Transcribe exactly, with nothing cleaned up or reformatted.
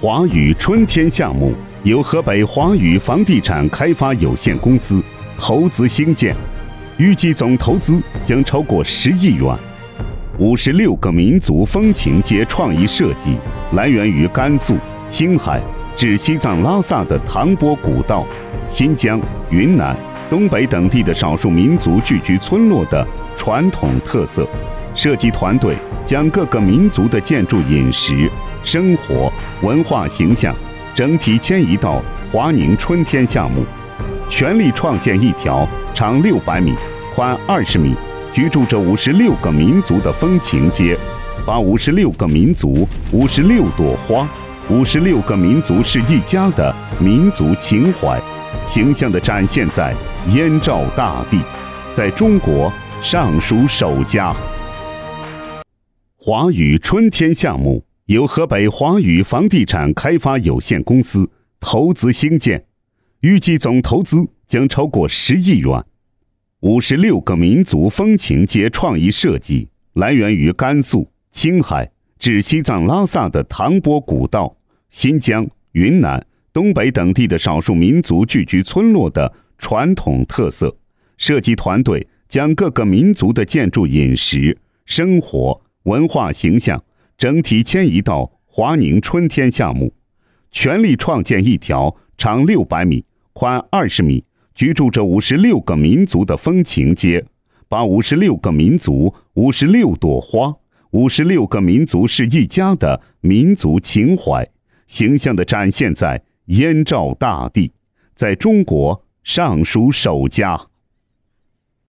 华宇春天项目由河北华宇房地产开发有限公司投资兴建，预计总投资将超过十亿元。五十六个民族风情街创意设计来源于甘肃、青海至西藏拉萨的唐波古道、新疆、云南、东北等地的少数民族聚居村落的传统特色。设计团队将各个民族的建筑、饮食、生活、文化形象整体迁移到华宁春天项目，全力创建一条长六百米、宽二十米、居住着五十六个民族的风情街，把五十六个民族、五十六朵花、五十六个民族是一家的民族情怀，形象地展现在燕赵大地，在中国尚属首家。华宇春天项目由河北华宇房地产开发有限公司投资兴建，预计总投资将超过十亿元。五十六个民族风情街创意设计来源于甘肃、青海至西藏拉萨的唐波古道、新疆、云南、东北等地的少数民族聚居村落的传统特色。设计团队将各个民族的建筑、饮食、生活、文化形象整体迁移到华宁春天项目，全力创建一条长六百米、宽二十米、居住着五十六个民族的风情街，把五十六个民族、五十六朵花、五十六个民族是一家的民族情怀，形象地展现在燕赵大地，在中国尚属首家。